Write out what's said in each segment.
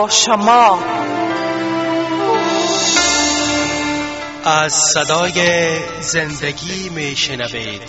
با شما. از صدای زندگی می شنوید.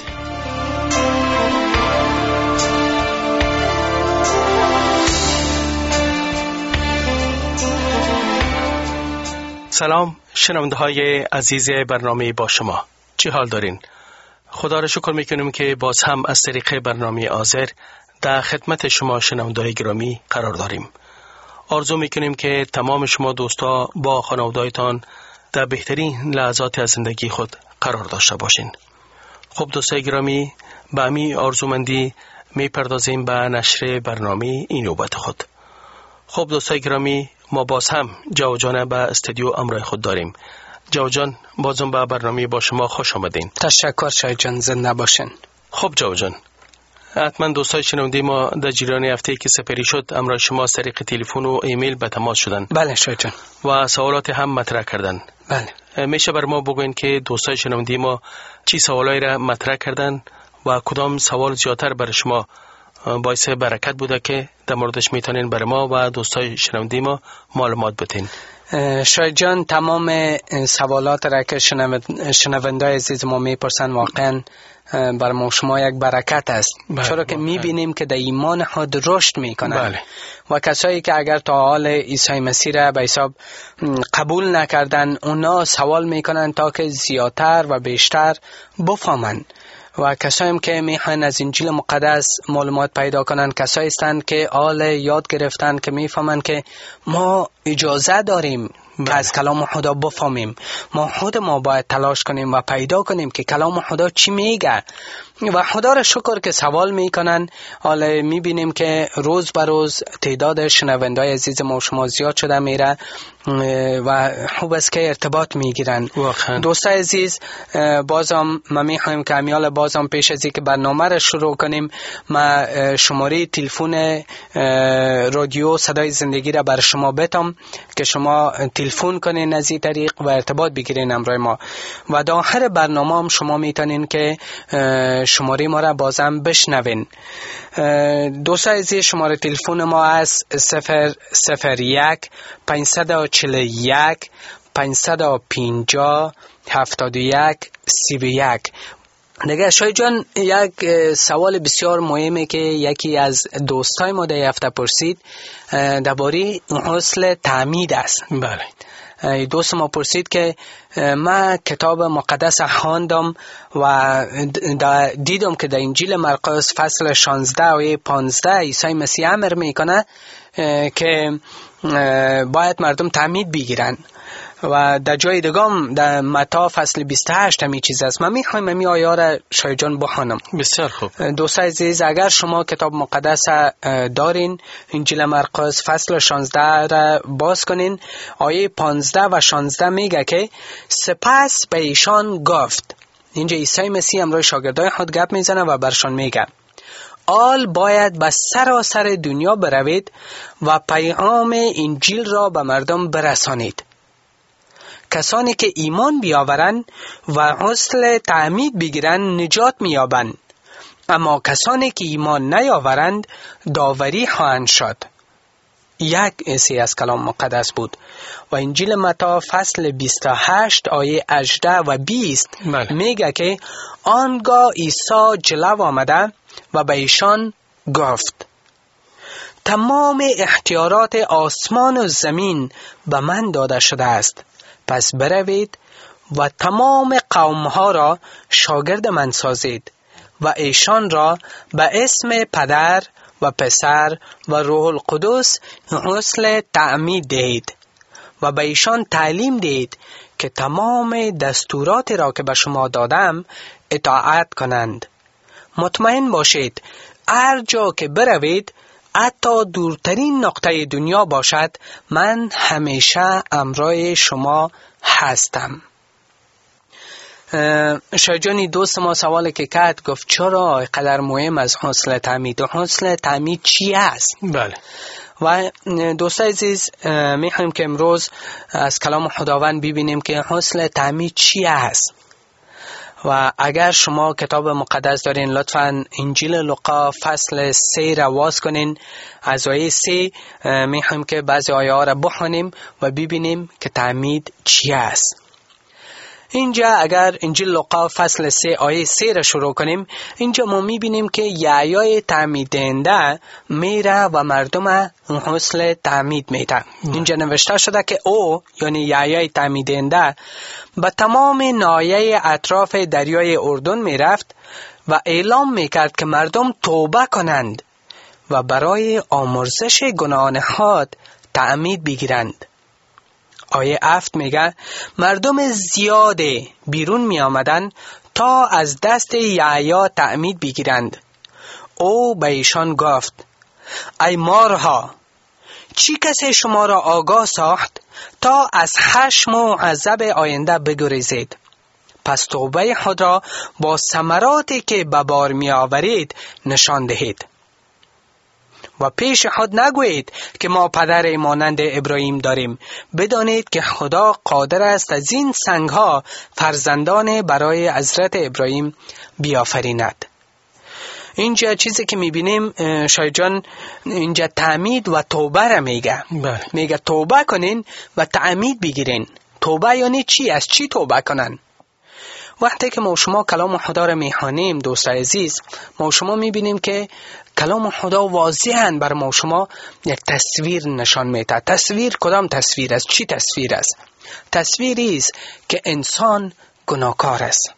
سلام شنونده های عزیز برنامه با شما، چی حال دارین؟ خدا را شکر میکنیم که باز هم از طریق برنامه آذر در خدمت شما شنونده های گرامی قرار داریم. آرزو میکنیم که تمام شما دوستا با خانواده‌تان در بهترین لحظات از زندگی خود قرار داشته باشین. خب دوستای گرامی، به امی آرزومندی میپردازیم به نشر برنامه این نوبت خود. خب دوستای گرامی، ما باز هم جو جان به استودیو امرای خود داریم. جو جان، بازم به برنامه با شما خوش آمدین. تشکر شاید جان، زنده باشین. خب جو جان، حتما دوستای شنونده ما در جریان هفته که سپری شد امرای شما از طریق تلفن و ایمیل به تماس شدن. بله شاید جان. و سوالات هم مطرح کردن. بله. میشه بر ما بگوین که دوستای شنونده ما چی سوالایی را مطرح کردن و کدام سوال زیادتر بر شما باعث برکت بوده که در موردش میتونین بر ما و دوستای شنونده ما معلومات بدین؟ شاید جان، تمام سوالات را که شنونده عزیز ما میپرسن واقعا بر ما شما یک برکت است. چرا که میبینیم که در ایمان خود رشد میکنن. و کسایی که اگر تا حال عیسی مسیح را به حساب قبول نکردن، اونا سوال میکنن تا که زیادتر و بیشتر بفهمن. و کسایی که میخوان از انجیل مقدس معلومات پیدا کنن، کسایی هستند که حال یاد گرفتن که میفهمن که ما اجازه داریم که از کلام خدا بفهمیم. ما باید تلاش کنیم و پیدا کنیم که کلام خدا چی میگه. و خدا را شکر که سوال میکنن. حالا میبینیم که روز به روز تعداد شنوندای عزیز ما شما زیاد شده میره و خوب است که ارتباط میگیرن. دوستای عزیز، بازم ما میخوایم که امیال بازم پیش از اینکه برنامه را شروع کنیم، ما شماره تلفن رادیو صدای زندگی را بر شما بدم که شما تلفن کنین از این طریق و ارتباط بگیرین همراه ما. و در آخر برنامه هم شما میتونین که شماره ما را بازم بشنوین. دوستای عزیز، شماره تلفن ما است 001 541 550 71 31. دیگه شاید جان، یک سوال بسیار مهمه که یکی از دوستای ما در هفته پرسید درباره غسل تعمید است. بله. دوست ما پرسید که من کتاب مقدس خواندم و دیدم که در انجیل مرقس فصل 16 و 15 عیسی مسیح امر میکنه که باید مردم تعمید بگیرن و در جای دیگم در متی فصل 28 همی چیز است. من میخوایم همی آیه را شاید جان بخوانم. بسیار خوب. دوستای عزیز، اگر شما کتاب مقدس دارین، انجیل مرقس فصل 16 را باز کنین، آیه 15 و 16 میگه که سپس به ایشان گفت. اینجا عیسی مسیح امروز شاگردای خود گپ میزنه و برشان میگه آل باید به سراسر دنیا بروید و پیغام انجیل را به مردم برسانید. کسانی که ایمان بیاورند و غسل تعمید بگیرند نجات می‌یابند، اما کسانی که ایمان نیاورند داوری خواهند شد. یک حصه از کلام مقدس بود. و انجیل متی فصل 28 آیه 18 و 20 میگه که آنگاه عیسی جلو آمده و به ایشان گفت تمام اختیارات آسمان و زمین به من داده شده است. پس بروید و تمام قومها را شاگرد من سازید و ایشان را به اسم پدر و پسر و روح القدس غسل تعمید دهید و به ایشان تعلیم دهید که تمام دستورات را که به شما دادم اطاعت کنند. مطمئن باشید هر جا که بروید، حتی دورترین نقطه دنیا باشد، من همیشه همراه شما هستم. شایجانی دوست ما سوالی که کرد، گفت چرا اینقدر مهم از غسل تعمید و غسل تعمید چی است؟ بله. و دوستای عزیز، میخوایم که امروز از کلام خداوند ببینیم که غسل تعمید چی است. و اگر شما کتاب مقدس دارین لطفاً انجیل لوقا فصل 3 را باز کنین. از آیه 3 میخوایم که بعضی آیه ها را بخونیم و ببینیم که تعمید چی است. اینجا اگر انجیل لوقا فصل 3 آیه 3 را شروع کنیم، اینجا ما میبینیم که یحیای تعمید دهنده میره و مردم غسل تعمید میده. اینجا نوشته شده که او یعنی یحیای تعمید دهنده به تمام ناحیه اطراف دریای اردن میرفت و اعلام میکرد که مردم توبه کنند و برای آمرزش گناهان خود تعمید بگیرند. آیه 7 میگه مردم زیاده بیرون می آمدن تا از دست یحیی تعمید بگیرند. او به ایشان گفت ای مارها، چی کسی شما را آگاه ساخت تا از خشم و عذاب آینده بگریزید؟ پس توبه خود را با ثمراتی که به بار می آورید نشان دهید و پیش خود نگویید که ما پدر مانند ابراهیم داریم. بدانید که خدا قادر است از این سنگها فرزندان برای حضرت ابراهیم بیافریند. اینجا چیزی که میبینیم شاید جان اینجا تعمید و توبه را میگه. میگه توبه کنین و تعمید بگیرین. توبه یعنی چی؟ از چی توبه کنن؟ وقتی که ما شما کلام خدا را میخوانیم دوست عزیز، ما شما میبینیم که کلام خدا واضحاً بر ما شما یک تصویر نشان میده. تصویر کدام تصویر است؟ چی تصویر است؟ تصویری است که انسان گناهکار است.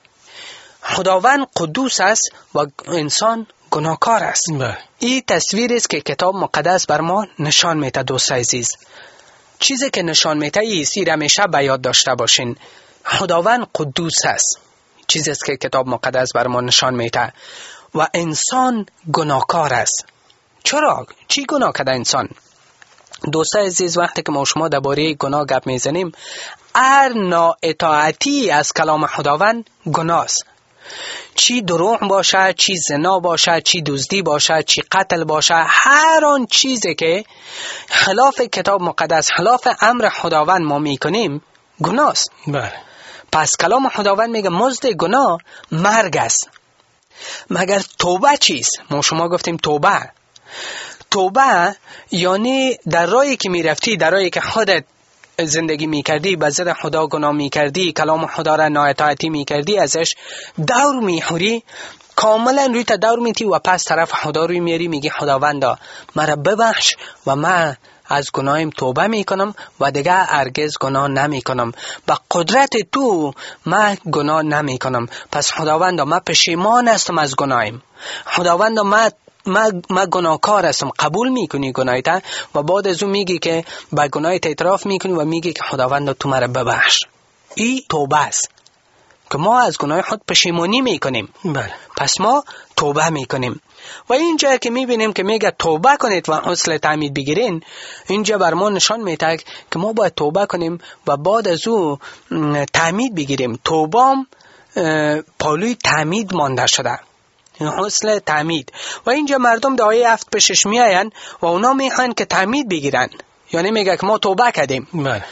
خداوند قدوس است و انسان گناهکار است. این تصویری است که کتاب مقدس بر ما نشان میده دوست عزیز. چیزی که نشان میده است این همیشه به یاد داشته باشین. خداوند قدوس است، چیزی است که کتاب مقدس بر ما نشان میده، و انسان گناهکار است. چرا؟ چی گناه کرده انسان؟ دوست عزیز وقتی که ما شما درباره گناه گپ میزنیم، هر نااطاعتی از کلام خداوند گناه است. چی دروغ باشه، چی زنا باشه، چی دزدی باشه، چی قتل باشه، هر آن چیزی که خلاف کتاب مقدس، خلاف امر خداوند ما میکنیم گناه است. بله. پس کلام خداوند میگه مزد گناه مرگ است. مگر توبه چیست؟ ما شما گفتیم توبه. توبه یعنی در راهی که میرفتی، در راهی که خودت زندگی میکردی، به ضد خدا گناه میکردی، کلام خدا را نااطاعتی میکردی، ازش دور میخوری، کاملا روی تا دور میتی و پس طرف خدا روی میاری، میگی خداوندا مرا ببخش و من از گناهیم توبه میکنم و دیگه هرگز گناه نمیکنم. با قدرت تو من گناه نمیکنم. پس خداوندا من پشیمان هستم از گناهیم. خداوندا من گناهکار هستم. قبول میکنی گناهیت و بعد از اون میگی که با گناهیت اعتراف میکنی و میگی که خداوندا تو مرا ببخش. این توبه است که ما از گناه خود پشیمانی میکنیم. بله. پس ما توبه میکنیم. و اینجا که میبینیم که میگه توبه کنید و غسل تعمید بگیرین، اینجا بر ما نشان میده که ما باید توبه کنیم و بعد از او تعمید بگیریم. توبام پالوی تعمید مانده شده، غسل تعمید. و اینجا مردم در آیه 7 پیشش میاین و اونا میخوان که تعمید بگیرن، یعنی میگه که ما توبه کردیم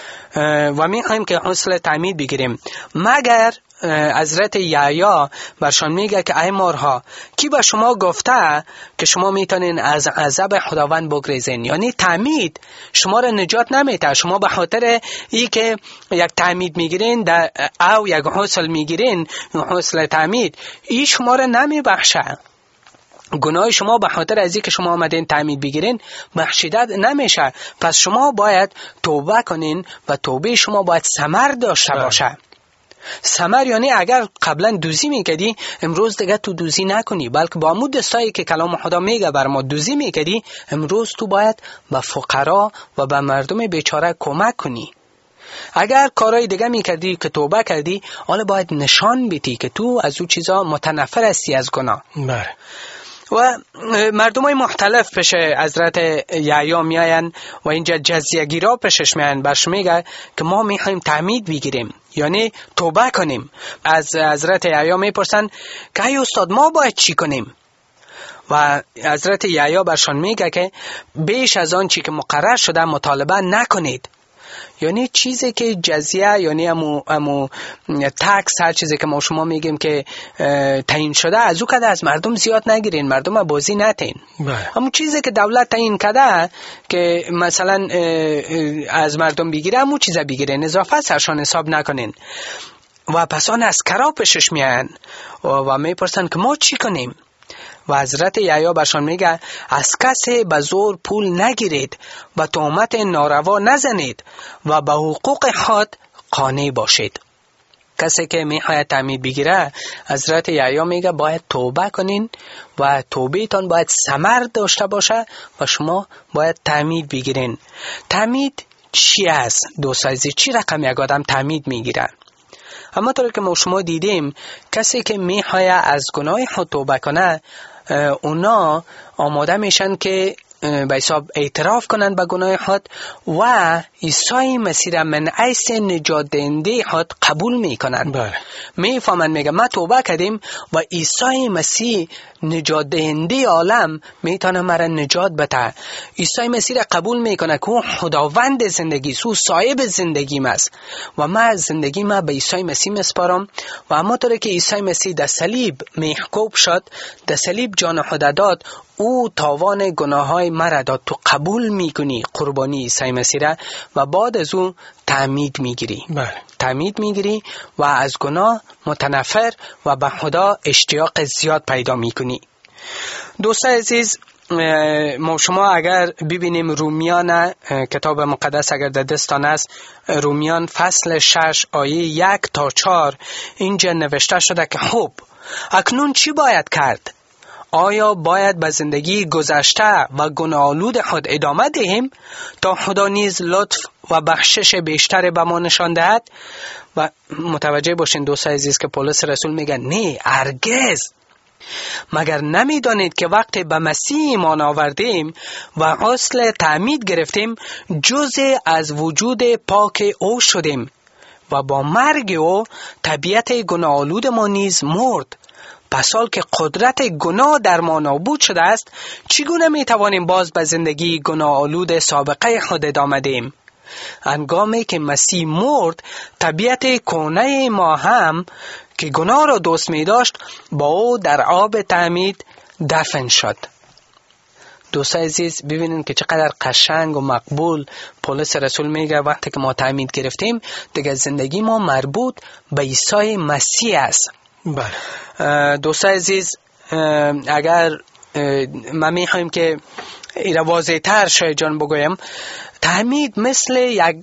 و میخوایم که غسل تعمید بگیریم. مگر حضرت یحیی برشان میگه که ای مارها، کی به شما گفته که شما میتونین از عذاب خداوند بگریزین؟ یعنی تعمید شما را نجات نمیده. شما به خاطر ای که یک تعمید میگیرین او یک غسل میگیرین، غسل تعمید، ای شما را نمیبخشه. گناه شما به خاطر از اینکه شما آمدین تعمید بگیرین بخشیده نمیشه. پس شما باید توبه کنین و توبه شما باید ثمر داشته باشه. ثمر یعنی اگر قبلا دوزی میکردی، امروز دیگه تو دوزی نکنی، بلکه با عمود دستایی که کلام خدا میگه بر ما دوزی میکردی، امروز تو باید به فقرا و به مردم بیچاره کمک کنی. اگر کارهای دیگه میکردی که توبه کردی، حالا باید نشان بدی که تو از اون چیزا متنفر هستی از گناه. بله. و مردمای مختلف پیش حضرت یحیی میاین و اینجا جزیه گیرا پیشش میاین، برش میگه که ما میخوایم تعمید بگیریم، یعنی توبه کنیم. از حضرت یحیی میپرسن که ای استاد ما باید چی کنیم؟ و حضرت یحیی برشان میگه که بیش از آن چی که مقرر شده مطالبه نکنید. یعنی چیزی که جزیه، یعنی امو تکس، هر چیزی که ما شما میگیم که تعیین شده، از او کده از مردم زیاد نگیرین، مردم بازی نتین. همون چیزی که دولت تعیین کده که مثلا از مردم بگیره، همون چیزا بگیرین، اضافه سرشان حساب نکنین. و پس آن از کرا پیشش میان و میپرسن که ما چی کنیم؟ و حضرت یحیی برشان میگه از کسی به زور پول نگیرید و تهمت ناروا نزنید و به حقوق خود قانع باشید. کسی که میخواد تعمید بگیره، حضرت یحیی میگه باید توبه کنین و توبهتان باید ثمر داشته باشه و شما باید تعمید بگیرین. تعمید چی است دوست عزیز؟ چی رقم یک آدم تعمید میگیره؟ اما طور که ما شما دیدیم، کسی که میخواد از گناه خود توبه کنه، اونا آماده میشن که به حساب اعتراف کنند به گناه خود و عیسی مسیح من حیث نجات دهنده خود قبول میکنند. میفهمند میگه ما توبه کردیم و عیسی مسیح نجات دهنده عالم میتونه مرا نجات بده. عیسی مسیح را قبول میکنه که او خداوند زندگی است، او صاحب زندگیم است و من زندگی ما به عیسی مسیح میسپارم. و اما طوری که عیسی مسیح در صلیب محکوب شد، در صلیب جان خود داد، او تاوان گناه های مرا داد. تو قبول میکنی قربانی عیسی مسیح را و بعد از او تعمید میگیری. تعمید میگیری و از گناه متنفر و به خدا اشتیاق زیاد پیدا میکنی. دوستان عزیز، ما شما اگر ببینیم رومیان کتاب مقدس، اگر در دستان است، رومیان فصل 6 آیه 1 تا 4 اینجا نوشته شده که خب اکنون چی باید کرد؟ آیا باید به زندگی گذشته و گناه‌آلود خود ادامه دهیم تا خدا نیز لطف و بخشش بیشتر به ما نشان دهد؟ و متوجه باشین دوستان عزیز که پولس رسول میگه نه، هرگز. مگر نمیدانید که وقتی به مسیح ایمان آوردیم و اصل تعمید گرفتیم، جزء از وجود پاک او شدیم و با مرگ او طبیعت گناه‌آلود ما نیز مرد. پس حال که قدرت گناه در ما نابود شده است، چگونه می توانیم باز به زندگی گناه‌آلود سابقه خود ادامه دهیم؟ هنگامی که مسیح مرد، طبیعت کهنه ما هم که گناه را دوست می داشت با او در آب تعمید دفن شد. دوستان عزیز، ببینید که چقدر قشنگ و مقبول پولس رسول میگه وقتی که ما تعمید گرفتیم، دیگه زندگی ما مربوط به عیسی مسیح است. دوستان عزیز، اگر ما میخوایم که ایره واضح تر شاید جان بگویم، تعمید مثل یک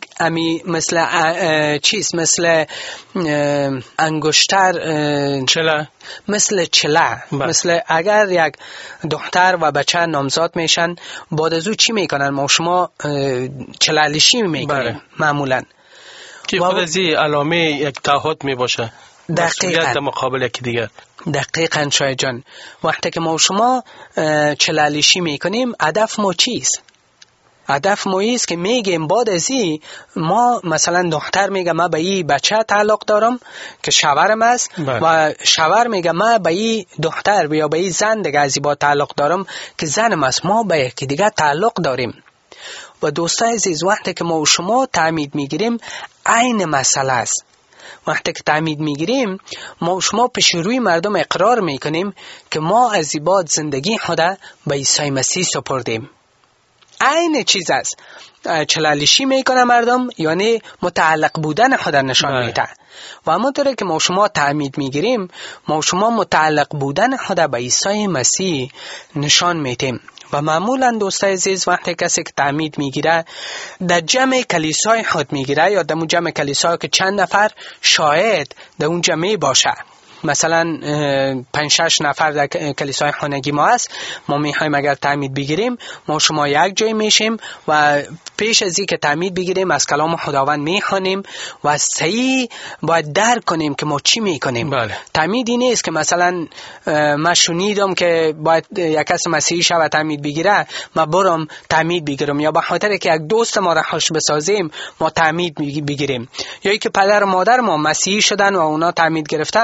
مثل انگشتر چله، مثل چله. مثل اگر یک دختر و بچه نامزاد میشن، بعد از او چی میکنن؟ ما شما چله‌لیشی میکنیم معمولا که خود از این علامه یک تعهد میباشه در مقابل یکی دیگر. دقیقاً شاید جان، وقتی که ما شما چله‌لیشی میکنیم، هدف ما چیست؟ هدف ما ایست که میگیم بعد از این ما مثلا دختر میگه من به این بچه تعلق دارم که شوهرم است و شوهر میگه من به این دختر یا به این زن دیگه از این با تعلق دارم که زنم است، ما به یکی دیگه تعلق داریم. و دوستان عزیز، وقتی که ما و شما تعمید میگیریم، عین مسئله است. وقتی که تعمید میگیریم، ما و شما پیش روی مردم اقرار میکنیم که ما از این بعد زندگی خود به عیسی مسیح سپردیم. عین چیز است. چله‌لیشی میکنه مردم، یعنی متعلق بودن خود نشان میده. و همونطوره که ما شما تعمید میگیریم، ما شما متعلق بودن خود به عیسی مسیح نشان میدیم. و معمولا دوستای عزیز، وقتی کسی که تعمید میگیره در جمع کلیسای خود میگیره یا در اون جمع کلیسای که چند نفر شاهد در اون جمع باشه، مثلا 5-6 نفر در کلیسای خانگی ما هست، ما میخوایم اگر تعمید بگیریم، ما شما یک جای میشیم و پیش از این که تعمید بگیریم از کلام خداوند میخوانیم و صحیح باید درک کنیم که ما چی میکنیم. تعمید این نیست که مثلا من شنیدم که باید یک کس مسیحی شود تعمید بگیره، ما برم تعمید بگیرم، یا به خاطر که یک دوست ما را خوش بسازیم ما تعمید بگیریم، یا ای که پدر و مادر ما مسیحی شدن و اونا تعمید گرفتن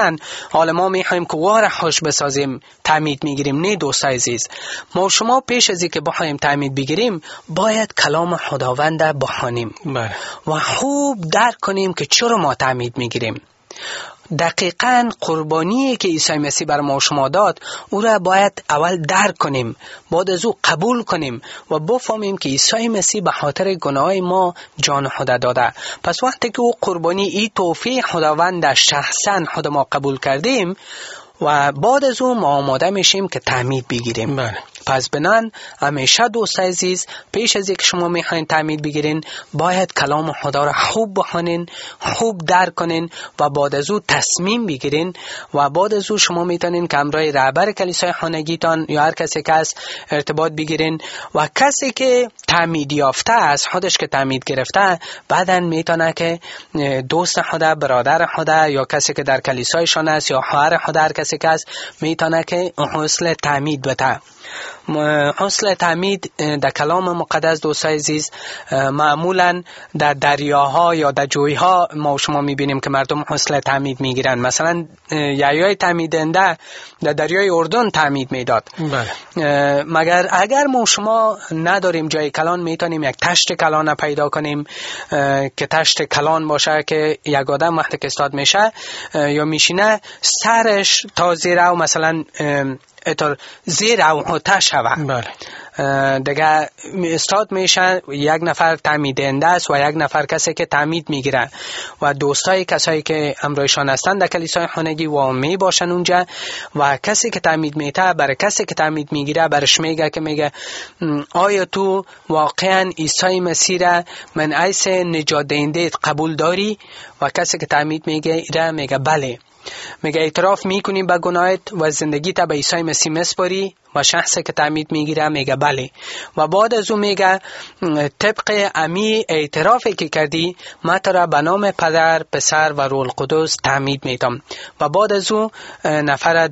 حالا ما میخوایم که واره خوش بسازیم تعمید میگیریم. نه دوست عزیز، ما شما پیش از اینکه بخوایم تعمید بگیریم باید کلام خداوند بخوانیم و خوب درک کنیم که چرا ما تعمید میگیریم. دقیقاً قربانی که عیسی مسیح بر ما شما داد او را باید اول درک کنیم، بعد از او قبول کنیم و بفهمیم که عیسی مسیح به خاطر گناه ما جان خود داده. پس وقتی که او قربانی ای توفیق خداوند شخصاً خود ما قبول کردیم و بعد از اون ما آماده میشیم که تعمید بگیریم. پس بنان همیشه دوست عزیز پیش از اینکه شما میخواین تعمید بگیرین باید کلام خدا را خوب بخونین، خوب درک کنین و بعد از اون تصمیم بگیرین و بعد از اون شما میتونین که همراه رهبر کلیسای خانگیتان یا هر کسی که از ارتباط بگیرین و کسی که تعمید یافته است، خودش که تعمید گرفته، بعداً میتونه که دوست خدا، برادر خدا یا کسی که در کلیسایشان است یا خواهر خدا، هر کسی که است، میتونه که حوصله تعمید بده. حوصله تعمید در کلام مقدس دوست عزیز معمولا در دریاها یا در جویها ما شما میبینیم که مردم حوصله تعمید میگیرن. مثلا یحیای تعمیدنده در دریای اردن تعمید میداد. مگر اگر ما شما نداریم جای کلان، میتونیم یک تشت کلان پیدا کنیم که تشت کلان باشه که یک آدم وقتی که استاد میشه یا میشینه سرش تا زیر او مثلا اتر زیر او آتش شود. دیگه استاد میشه یک نفر تعمیدنده است و یک نفر کسی که تعمید میگیره و دوستای کسایی که امرویشان هستن در کلیسای خانگی و می باشن اونجا و کسی که تعمید میته برای کسی که تعمید میگیره برش میگه که میگه آیا تو واقعا عیسی مسیح را من ایس نجات دهنده قبول داری؟ و کسی که تعمید میگه بله. میگه اعتراف میکنی به گناهت و زندگی تا به عیسی مسیح مسپاری؟ و شخصی که تعمید میگیره میگه بله. و بعد از اون میگه طبق امی اعترافی که کردی من تو را به نام پدر، پسر و روح القدس تعمید میدم. و بعد از اون نفر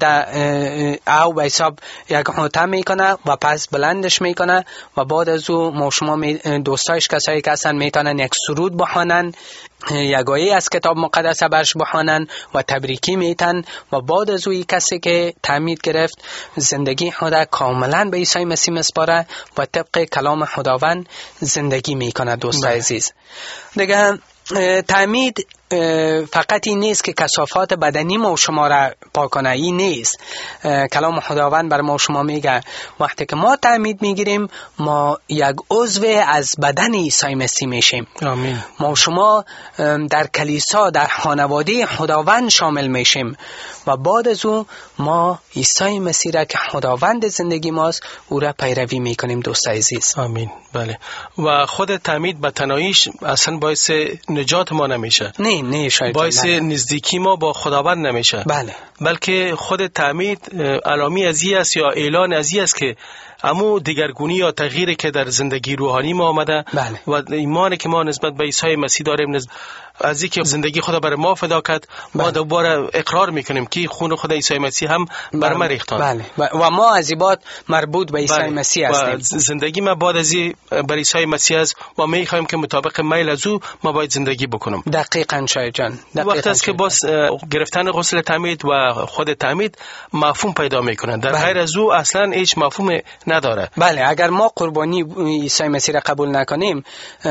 او به حساب یک حوطه میکنه و پس بلندش میکنه و بعد از اون ما شما دوستایش کسایی که هستن میتونن یک سرود بخوانن، یک آیه از کتاب مقدس برش بخوانن و تبریکی میتن و بعد از اون کسی که تعمید گرفت زندگی خود کاملا به عیسی مسیح مسپاره و طبق کلام خداوند زندگی میکنه. دوست عزیز، دیگه تعمید فقط این نیست که کثافات بدنی ما شما را پاک کنه. این نیست. کلام خداوند بر ما شما میگه وقتی که ما تعمید میگیریم ما یک عضو از بدن عیسی مسیح میشیم. آمین. ما شما در کلیسا، در خانواده خداوند شامل میشیم و بعد از اون ما عیسی مسیح را که خداوند زندگی ماست او را پیروی میکنیم. دوست عزیز، آمین. بله. و خود تعمید به تنهاییش اصلا باعث نجات ما نمیشه. نه شاید باعث نزدیکی ما با خداوند نمیشه. بله. بلکه خود تعمید علامی ازی است یا اعلان ازی است که امو دیگرگونی یا تغییری که در زندگی روحانی ما آمده. بله. و ایمانی که ما نسبت به عیسی مسیح داریم، از اینکه زندگی خدا برای ما فدا کرد، ما دوباره اقرار میکنیم که خون خدا عیسی مسیح هم بر ما ریختند. بله. و ما از این بعد مربوط به عیسی مسیح هستیم. و زندگی ما بعد از این بر عیسی مسیح است و میخوایم که مطابق میل از او ما باید زندگی بکنیم. دقیقاً شاید جان. وقت است که باز گرفتن غسل تعمید و خود تعمید مفهوم پیدا میکنه. در غیر از او اصلا هیچ مفهوم نداره. بله. اگر ما قربانی عیسی مسیح را قبول نکنیم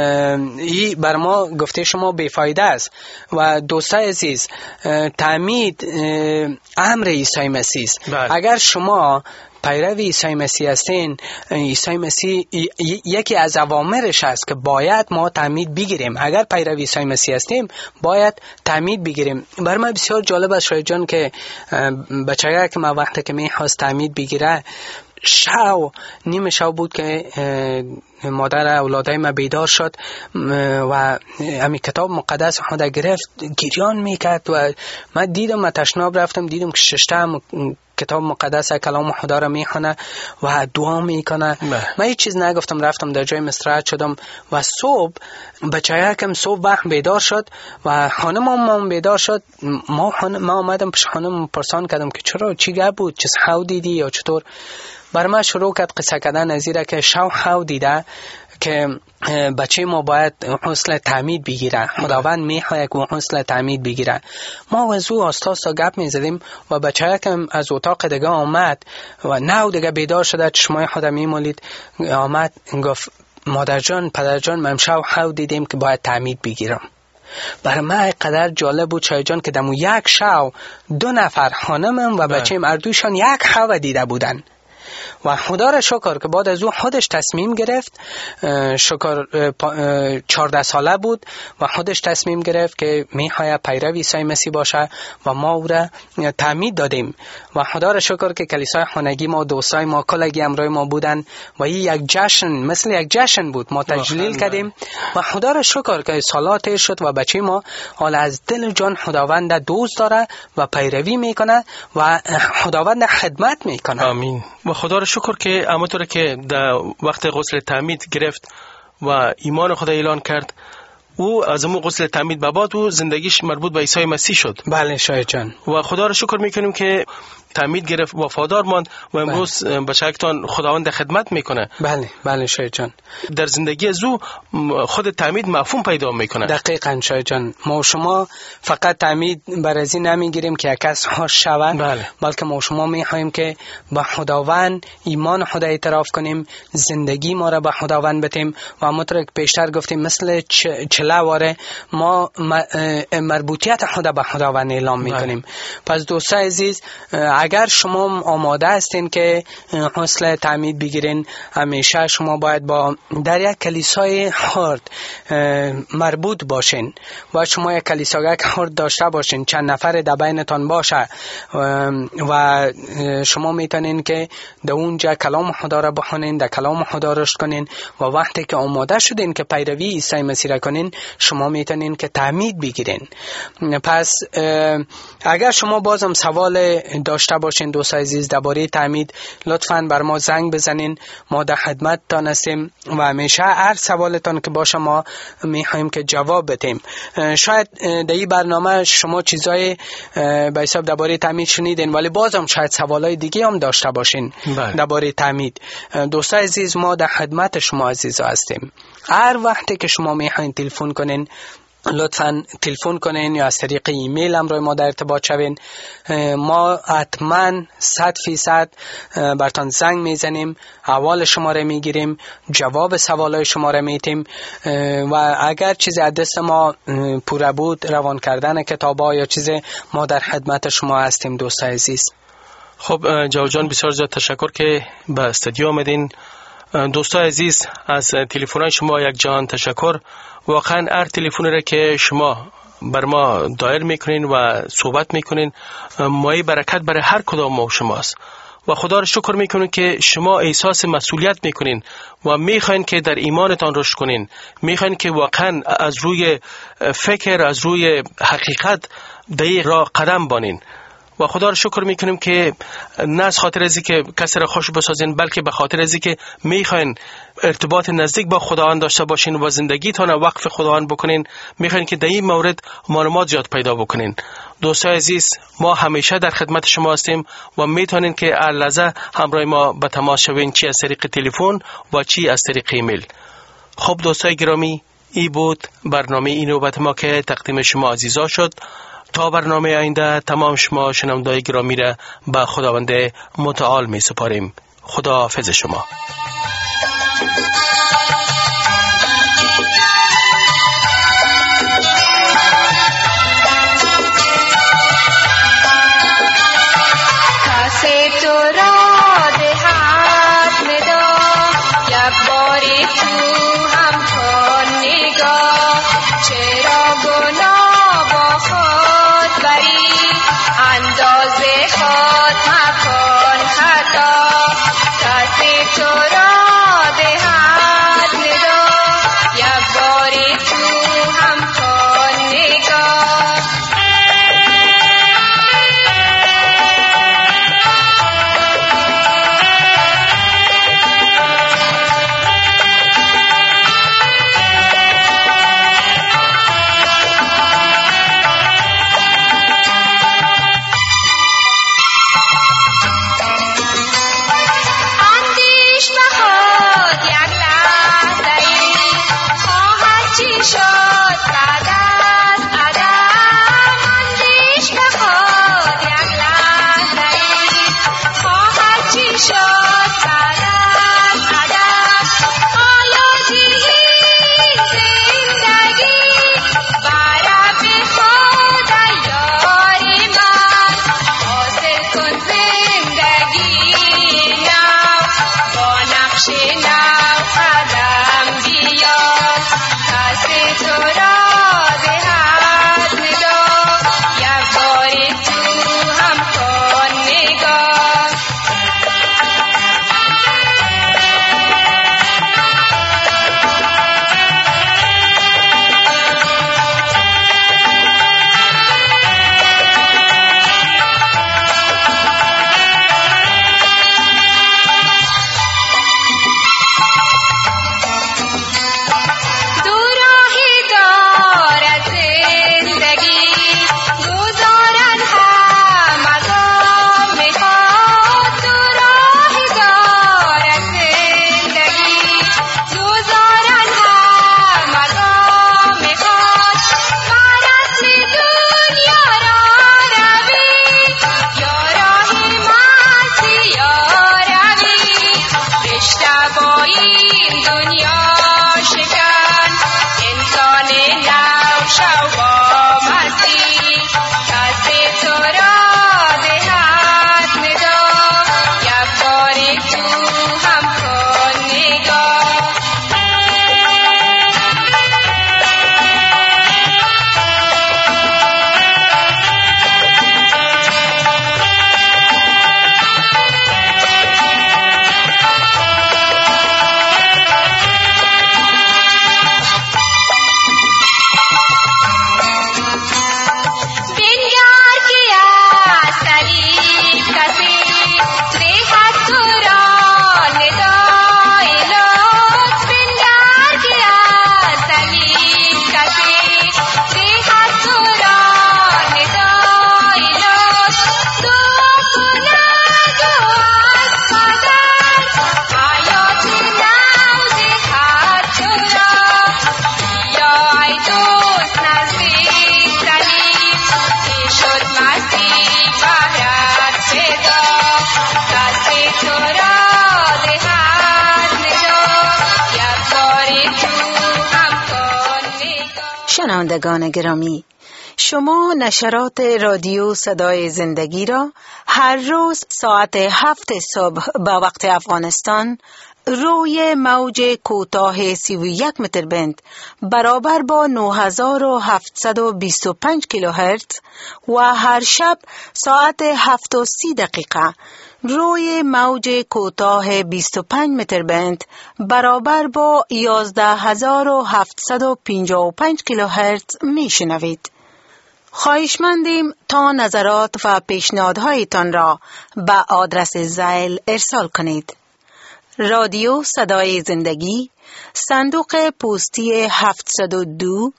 این بر ما گفته شما بیفایده است. و دوستای عزیز، تعمید امر عیسی مسیح است. اگر شما پیرو عیسی مسیح هستین، عیسی مسیح یکی از اوامرش است که باید ما تعمید بگیریم. اگر پیرو عیسی مسیح هستیم باید تعمید بگیریم. برای من بسیار جالب است شاید جان که بچه‌ها که ما وقتی که می‌خواست تعمید بگیره نیم شو بود که مادر اولادای ما بیدار شد و همین کتاب مقدس خود گرفت گریان میکرد و من دیدم، من تشناب رفتم دیدم که ششتم کتاب مقدس کلام خدا را میخونه و دعا میکنه. من هیچ چیز نگفتم، رفتم در جای استراحت شدم و صبح بچه‌ها کم صبح وقت بیدار شد و خانمم بیدار شد. ما آمدم پیش خانم پرسان کردم که چرا، چی گپ بود، چه خو دیدی یا چطور؟ بر ما شروع کرد قصه کردن از اینکه شو دیده که بچه ما باید حوصله تعمید بگیره. خداوند میخواد که حوصله تعمید بگیره. ما وضو استاد گپ میزدیم و بچه که از اتاق دیگه آمد و نو دیگه بیدار شده، چشمای خود میمالید، آمد گفت مادر جان پدر جان من امشب خو دیدیم که باید تعمید بگیرم. برای من قدر جالب بود شای جان که دمو یک شو 2 نفر خانمم و بچه‌م اردوشان یک خو دیده بودن و خدا را شکر که بعد از اون خودش تصمیم گرفت. شکر 14 ساله بود و خودش تصمیم گرفت که میخواد پیرو عیسی مسیح باشه و ما او را تعمید دادیم و خدا را شکر که کلیسای خانگی ما دوستای ما کلگی همراه ما بودن و این یک جشن مثل یک جشن بود. ما تجلیل کردیم و خدا را شکر که سالات شد و بچه ما حالا از دل جان خداوند دوست داره و پیروی میکنه و خداوند خدمت میکنه. آمین. و خدا را شکر که همونطور که در وقت غسل تعمید گرفت و ایمان خدا اعلان کرد، او از اون غسل تعمید به بعد او زندگیش مربوط به عیسی مسیح شد. بله شاید جان. و خدا را شکر میکنیم که تعمید گرفت، وفادار ماند و امروز به شکلتان خداوند خدمت میکنه. بله بله شاید جان. در زندگی از او خود تعمید مفهوم پیدا میکنه. دقیقاً شاید جان. ما و شما فقط تعمید بر از این نمیگیریم که یک کس خوش شود، بلکه ما و شما میخوایم که به خداوند ایمان خدا اعتراف کنیم، زندگی ما را به خداوند بدیم و همونطور که پیشتر گفتیم مثل چله واره ما مربوطیت خدا به خداوند اعلام میکنیم. پس دوستان عزیز، اگر شما آماده هستین که حوصله تعمید بگیرین، همیشه شما باید با در یک کلیسای خرد مربوط باشین و شما یک کلیسای خرد داشته باشین، چند نفر در بینتان باشه و شما میتونین که در اونجا کلام خدا را بخونین، در کلام خدا رشد کنین و وقتی که آماده شدین که پیروی عیسی مسیح را کنین، شما میتونین که تعمید بگیرین. پس اگر شما بازم سوال داشته باشین دوستان عزیز درباره تعمید، لطفاً بر ما زنگ بزنین، ما در خدمتتان هستیم و همیشه هر سوالتان که باشه ما میخوایم که جواب بدیم. شاید در این برنامه شما چیزای به حساب درباره تعمید شنیدین، ولی بازم شاید سوالای دیگه هم داشته باشین درباره تعمید. دوستان عزیز، ما در خدمت شما عزیزا هستیم. هر وقتی که شما میخواین تلفن کنین، لطفاً تلفن کنین یا از طریق ایمیل هم روی ما در ارتباط شوین. ما حتما 100% برتان زنگ میزنیم، احوال شما را میگیریم، جواب سوالای شما را میتیم و اگر چیز از دست ما پوره بود، روان کردن کتابا یا چیز، ما در خدمت شما هستیم دوستان عزیز. خب جواد جان، بسیار زیاد تشکر که به استودیو آمدین. دوستان عزیز، از تلفن‌های شما یک جهان تشکر. واقعا هر تلفنی را که شما بر ما دایر میکنین و صحبت میکنین، مایه برکت برای هر کدام ما و شماست و خدا را شکر میکنین که شما احساس مسئولیت میکنین و میخواین که در ایمانتان رشد کنین، میخواین که واقعا از روی فکر، از روی حقیقت در این راه قدم بانین و خدا را شکر میکنیم که نه از خاطر ازی که کسی را خوش بسازین، بلکه به خاطر ازی که میخواین ارتباط نزدیک با خداوند داشته باشین و زندگیتان وقف خداوند بکنین، میخواین که در این مورد معلومات زیاد پیدا بکنین. دوستان عزیز، ما همیشه در خدمت شما هستیم و میتونین که هر لحظه همراه ما به تماس شوین، چی از طریق تلفن و چی از طریق ایمیل. خب دوستان گرامی، این بود برنامه این نوبت ما که تقدیم شما عزیزا شد. تا برنامه آینده تمام شما شنوندگان گرامی را به خداوند متعال می سپاریم. خدا حافظ شما. اندیش شنوندگان گرامی، شما نشرات رادیو صدای زندگی را هر روز ساعت 7 صبح به وقت افغانستان روی موج کوتاه 31 متر بند برابر با 9725 کیلوهرتز و هر شب ساعت 7:30 روی موج کوتاه 25 متر بند برابر با 11755 کیلوهرتز میشنوید. خواهشمندیم تا نظرات و پیشنهادهایتان را به آدرس ذیل ارسال کنید. رادیو صدای زندگی، صندوق پستی 702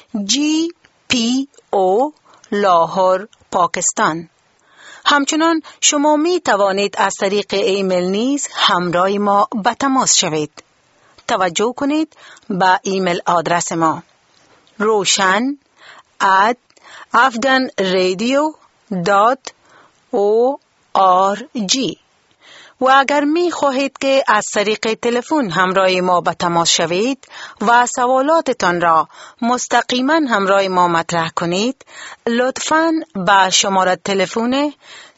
GPO لاهور، پاکستان. همچنان شما می توانید از طریق ایمیل نیز همراه ما به تماس شوید. توجه کنید به ایمیل آدرس ما: roshan@afghanradio.org. و اگر می خواهید که از طریق تلفن همراه ما به تماس شوید و سوالاتتان را مستقیما همراه ما مطرح کنید، لطفاً به شماره تلفن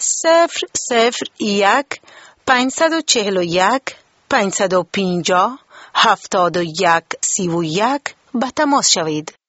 001 541 550 7131 به تماس شوید.